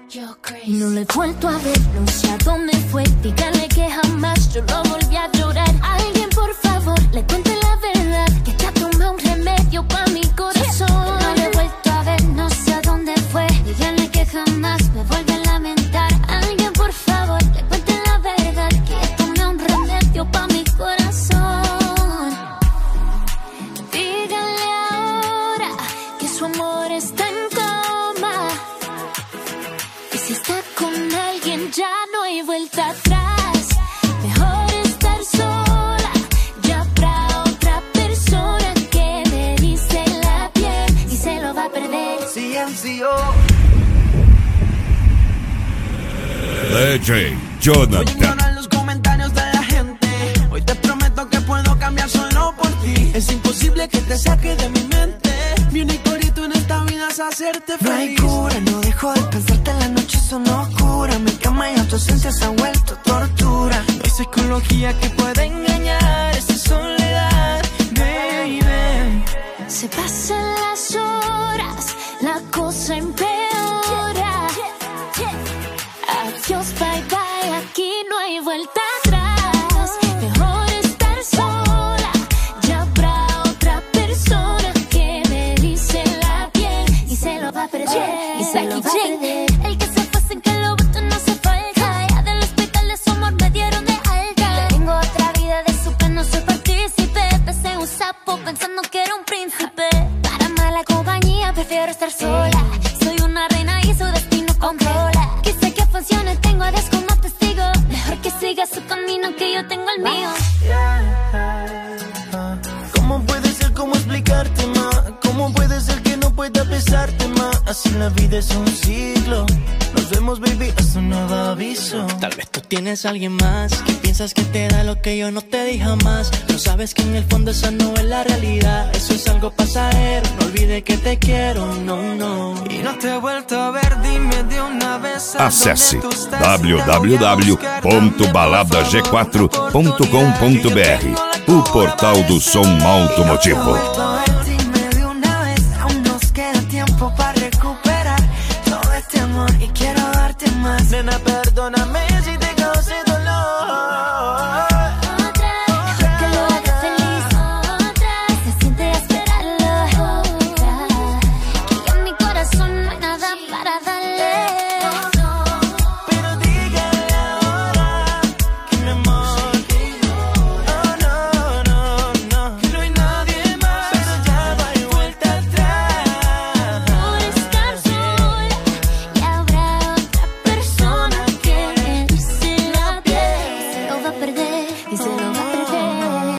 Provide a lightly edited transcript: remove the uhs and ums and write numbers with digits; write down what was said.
No lo he vuelto a ver, no sé a dónde fue. Díganle que jamás yo lo volví a llorar. Alguien por favor, le cuente la verdad, que ya tomé un remedio pa' mi corazón. No lo he vuelto a ver, no sé a dónde fue. Díganle que jamás me vuelve a lamentar. Alguien por favor, le cuente la verdad, que ya tomé un remedio pa' mi corazón. Díganle ahora que su amor está en coma. Y si está con alguien ya no hay vuelta atrás. Mejor estar sola, ya habrá otra persona que me dice la piel y se lo va a perder. CNCO. DJ Voy a Jonathan. ignorar los comentarios de la gente. Hoy te prometo que puedo cambiar solo por ti. Es imposible que te saque de mi mente. Mi único rito en esta vida es hacerte feliz. No hay cura, no dejo de pensarte en la noche, eso no cura. Mi cama y tu ausencia se ha vuelto tortura. No hay psicología que pueda engañar esta soledad, baby. Se pasan las horas, la cosa empeora. Adiós, bye bye, aquí no hay vuelta atrás. Mejor estar sola, ya habrá otra persona que me dice la piel y se lo va a perder. Y se lo va a perder. El que se fue sin que lo voto no se falta. Ya del hospital de su amor me dieron de alta. Tengo otra vida de su que no soy partícipe. Besé un sapo pensando que era un príncipe. Para mala compañía prefiero estar sola. Soy una reina y su destino controla. Quise que funcione, tengo a Dios como testigo. Mejor que siga su camino que yo tengo el mío. ¿Cómo puede ser? ¿Cómo explicarte más? ¿Cómo puede ser que no pueda besarte más? Así la vida es un ciclo. Nos vemos, baby, hasta un nuevo aviso. Tal vez tú tienes a alguien más que piensas que te da lo que yo no te di jamás. No sabes que en el fondo esa no es la realidad. Eso es algo pasajero. No olvides que te quiero, no, no. Y no te he vuelto a ver, dime de una vez. Acesse www.baladag4.com.br, o portal do som automotivo. Dime de una vez, aún nos queda tiempo para recuperar todo este amor y quiero darte más. Nena, perdóname si te causé dolor. Otra, mejor que lo haga feliz. Otra, se siente esperarlo. Otra, que ya en mi corazón no hay nada para darle. Pero dígale ahora que mi amor, oh no, no, no, que no hay nadie más, pero ya no hay vuelta atrás. Por estar sola, y habrá otra persona que me dice la piel y se lo va a perder. Y se lo